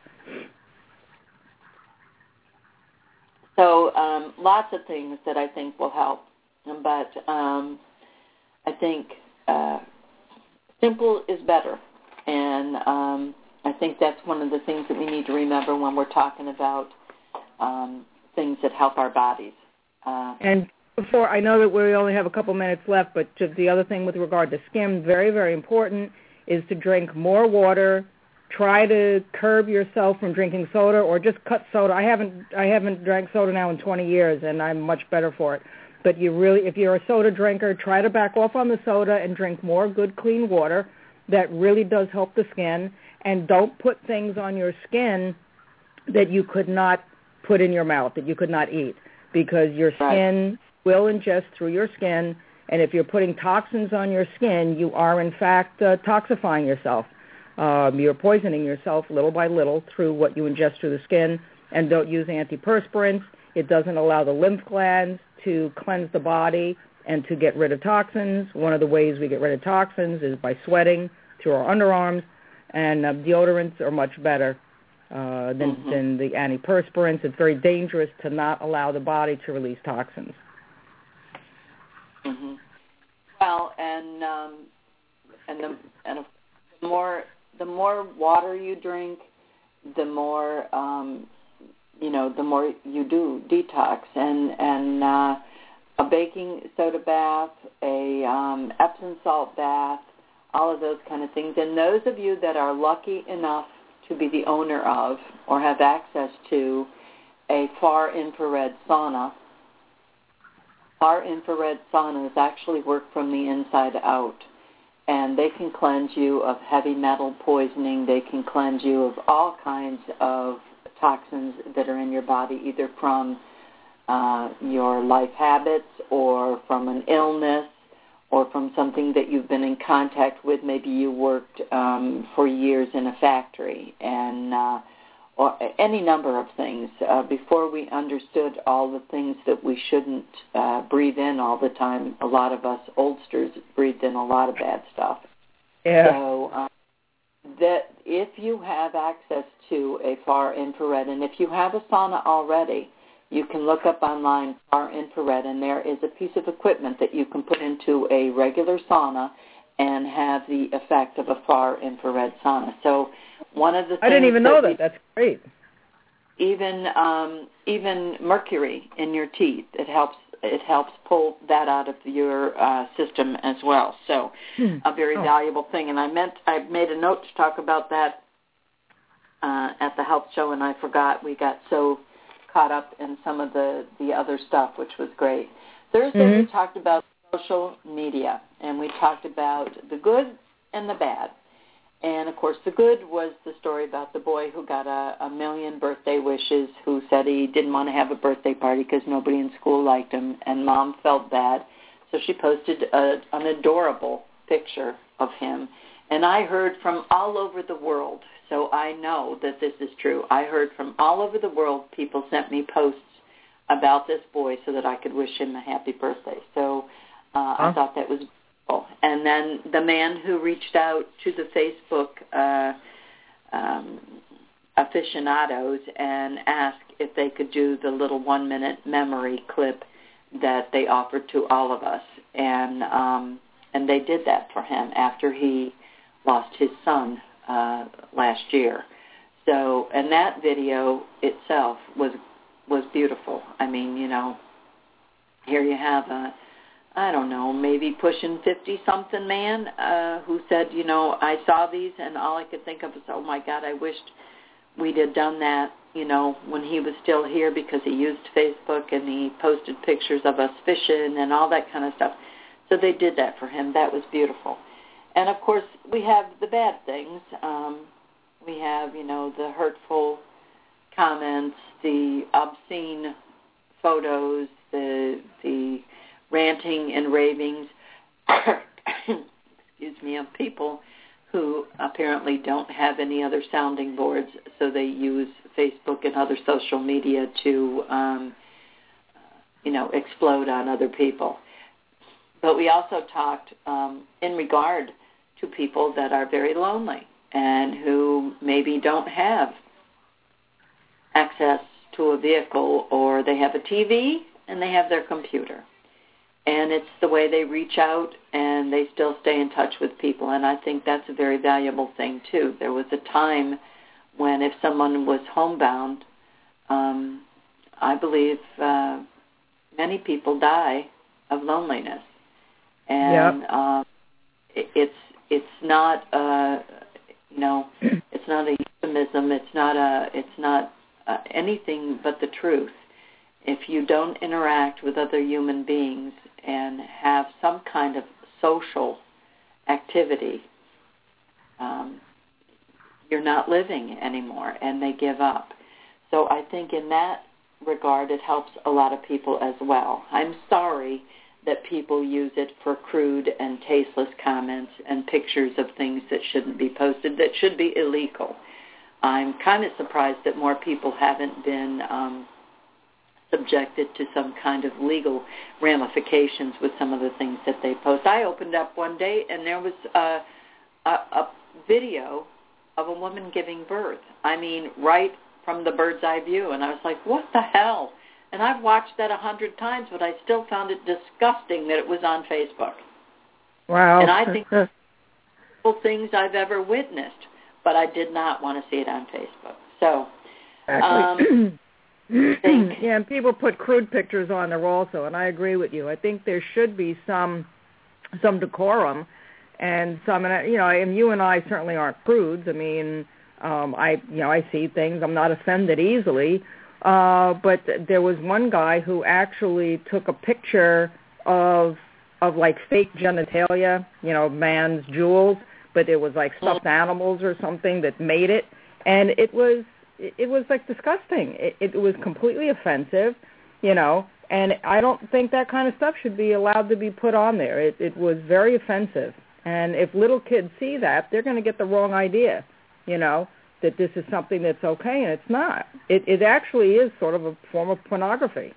So um, lots of things that I think will help. But um, I think uh, simple is better. And um, I think that's one of the things that we need to remember when we're talking about um, things that help our bodies. Uh, and Before, I know that we only have a couple minutes left, but just the other thing with regard to skin, very, very important, is to drink more water. Try to curb yourself from drinking soda, or just cut soda. I haven't, I haven't drank soda now in twenty years, and I'm much better for it. But you really, if you're a soda drinker, try to back off on the soda and drink more good, clean water. That really does help the skin. And don't put things on your skin that you could not put in your mouth, that you could not eat, because your skin right. will ingest through your skin, and if you're putting toxins on your skin, you are, in fact, uh, toxifying yourself. Um, you're poisoning yourself little by little through what you ingest through the skin, and don't use antiperspirants. It doesn't allow the lymph glands to cleanse the body and to get rid of toxins. One of the ways we get rid of toxins is by sweating through our underarms, and uh, deodorants are much better uh, than, mm-hmm. than the antiperspirants. It's very dangerous to not allow the body to release toxins. Mm-hmm. Well, and um, and the and the more the more water you drink, the more um, you know, the more you do detox, and and uh, a baking soda bath, a um, Epsom salt bath, all of those kind of things. And those of you that are lucky enough to be the owner of or have access to a far infrared sauna, far infrared saunas actually work from the inside out. And they can cleanse you of heavy metal poisoning. They can cleanse you of all kinds of toxins that are in your body, either from uh, your life habits or from an illness or from something that you've been in contact with. Maybe you worked um, for years in a factory, and uh, or any number of things. Uh, before we understood all the things that we shouldn't uh, breathe in all the time, a lot of us oldsters breathed in a lot of bad stuff. Yeah. So um, that if you have access to a far infrared, and if you have a sauna already, you can look up online far infrared, and there is a piece of equipment that you can put into a regular sauna and have the effect of a far infrared sauna. So one of the things I didn't even know that. that. That's great. Even um, even mercury in your teeth, it helps. It helps pull that out of your uh, system as well. So hmm. a very oh. valuable thing. And I meant I made a note to talk about that uh, at the health show, and I forgot. We got so caught up in some of the, the other stuff, which was great. Thursday mm-hmm. we talked about social media, and we talked about the good and the bad. And, of course, the good was the story about the boy who got a, a million birthday wishes, who said he didn't want to have a birthday party because nobody in school liked him, and Mom felt bad. So she posted a, an adorable picture of him. And I heard from all over the world, so I know that this is true. I heard from all over the world, people sent me posts about this boy so that I could wish him a happy birthday. So uh, huh? I thought that was beautiful. And then the man who reached out to the Facebook uh, um, aficionados and asked if they could do the little one-minute memory clip that they offered to all of us. And um, and they did that for him after he lost his son uh, last year. So, and that video itself was was beautiful. I mean, you know, here you have a, I don't know, maybe pushing fifty-something man uh, who said, you know, I saw these and all I could think of is, oh, my God, I wished we'd have done that, you know, when he was still here, because he used Facebook and he posted pictures of us fishing and all that kind of stuff. So they did that for him. That was beautiful. And, of course, we have the bad things. Um, we have, you know, the hurtful comments, the obscene photos, the the ranting and ravings, excuse me, of people who apparently don't have any other sounding boards, so they use Facebook and other social media to, um, you know, explode on other people. But we also talked um, in regard to people that are very lonely and who maybe don't have access to a vehicle, or they have a T V and they have their computer. And it's the way they reach out and they still stay in touch with people. And I think that's a very valuable thing, too. There was a time when if someone was homebound, um, I believe uh, many people die of loneliness. And yep. um, it, it's it's not uh, you know it's not a euphemism. It's not a it's not uh, anything but the truth. If you don't interact with other human beings and have some kind of social activity, um, you're not living anymore, and they give up. So I think in that regard, it helps a lot of people as well. I'm sorry that people use it for crude and tasteless comments and pictures of things that shouldn't be posted, that should be illegal. I'm kind of surprised that more people haven't been um, subjected to some kind of legal ramifications with some of the things that they post. I opened up one day and there was a, a, a video of a woman giving birth. I mean, right from the bird's eye view. And I was like, what the hell? And I've watched that a hundred times, but I still found it disgusting that it was on Facebook. Wow. And I think things I've ever witnessed, but I did not want to see it on Facebook. So, um, think, yeah, and people put crude pictures on there also, and I agree with you. I think there should be some some decorum, and some, and you know, and you and I certainly aren't prudes. I mean, um, I you know I see things. I'm not offended easily, uh, but there was one guy who actually took a picture of of like fake genitalia, you know, man's jewels, but it was like stuffed animals or something that made it, and it was it was like disgusting. It, it was completely offensive, you know, and I don't think that kind of stuff should be allowed to be put on there. It, it was very offensive, and if little kids see that, they're going to get the wrong idea, you know, that this is something that's okay, and it's not. It, it actually is sort of a form of pornography.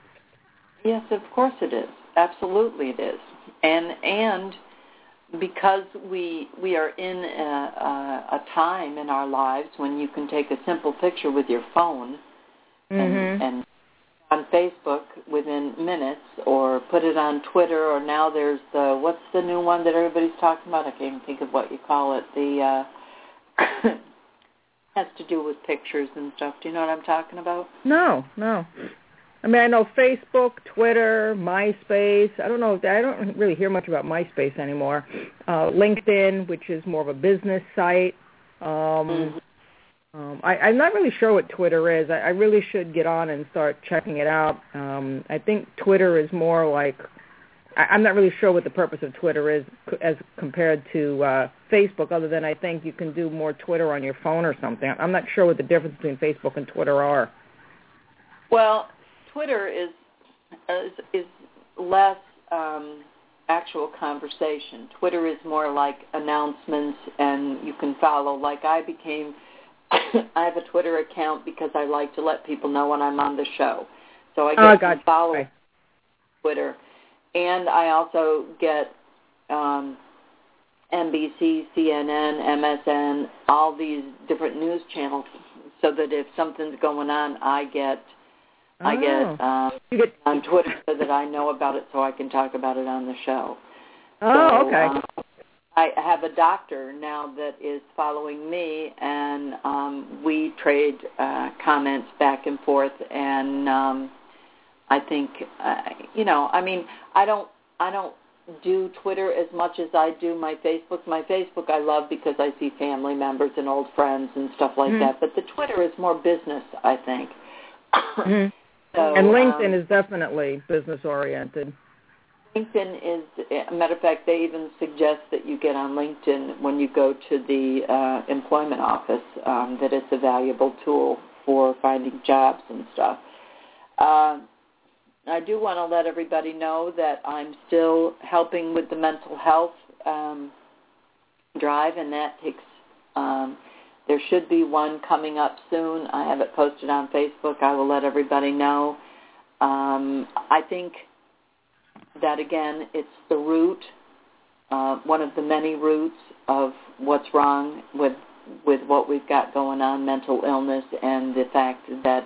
Yes, of course it is. Absolutely it is. And and because we we are in a, a, a time in our lives when you can take a simple picture with your phone mm-hmm. and, and on Facebook within minutes, or put it on Twitter, or now there's the, what's the new one that everybody's talking about? I can't even think of what you call it. The uh, has to do with pictures and stuff. Do you know what I'm talking about? No, no. I mean, I know Facebook, Twitter, MySpace. I don't know. I don't really hear much about MySpace anymore. Uh, LinkedIn, which is more of a business site. Um, mm-hmm. um, I, I'm not really sure what Twitter is. I, I really should get on and start checking it out. Um, I think Twitter is more like, I, I'm not really sure what the purpose of Twitter is as compared to uh, Facebook, other than I think you can do more Twitter on your phone or something. I'm not sure what the difference between Facebook and Twitter are. Well, Twitter is is, is less um, actual conversation. Twitter is more like announcements, and you can follow. Like I became, I have a Twitter account because I like to let people know when I'm on the show. So I get oh, gotcha. to follow right. Twitter, and I also get um, N B C, C N N, M S N, all these different news channels, so that if something's going on, I get. Oh. I get, um, get on Twitter so that I know about it so I can talk about it on the show. Oh, so, okay. Um, I have a doctor now that is following me, and um, we trade uh, comments back and forth. And um, I think, uh, you know, I mean, I don't, I don't do Twitter as much as I do my Facebook. My Facebook I love because I see family members and old friends and stuff like mm-hmm. that. But the Twitter is more business, I think. mm-hmm. So, and LinkedIn um, is definitely business-oriented. LinkedIn is, a matter of fact, they even suggest that you get on LinkedIn when you go to the uh, employment office, um, that it's a valuable tool for finding jobs and stuff. Uh, I do want to let everybody know that I'm still helping with the mental health um, drive, and that takes... Um, There should be one coming up soon. I have it posted on Facebook. I will let everybody know. Um, I think that, again, it's the root, uh, one of the many roots of what's wrong with with what we've got going on, mental illness, and the fact that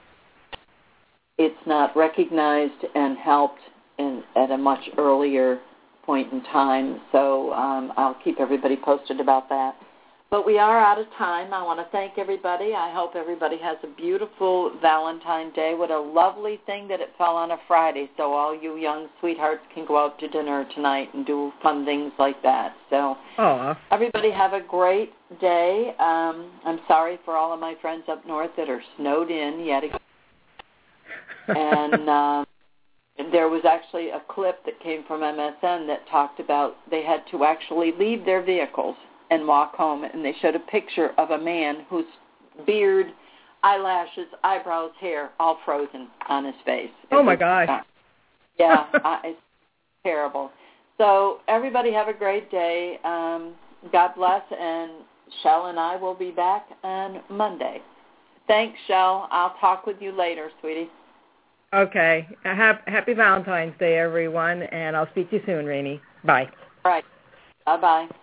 it's not recognized and helped in, at a much earlier point in time. So um, I'll keep everybody posted about that. But we are out of time. I want to thank everybody. I hope everybody has a beautiful Valentine's Day. What a lovely thing that it fell on a Friday, so all you young sweethearts can go out to dinner tonight and do fun things like that. So Aww. Everybody have a great day. Um, I'm sorry for all of my friends up north that are snowed in yet again. and um, there was actually a clip that came from M S N that talked about they had to actually leave their vehicles and walk home, and they showed a picture of a man whose beard, eyelashes, eyebrows, hair, all frozen on his face. It oh, my was, gosh. Uh, yeah, uh, it's terrible. So everybody have a great day. Um, God bless, and Shell and I will be back on Monday. Thanks, Shell. I'll talk with you later, sweetie. Okay. Happy Valentine's Day, everyone, and I'll speak to you soon, Rainey. Bye. All right. Bye-bye.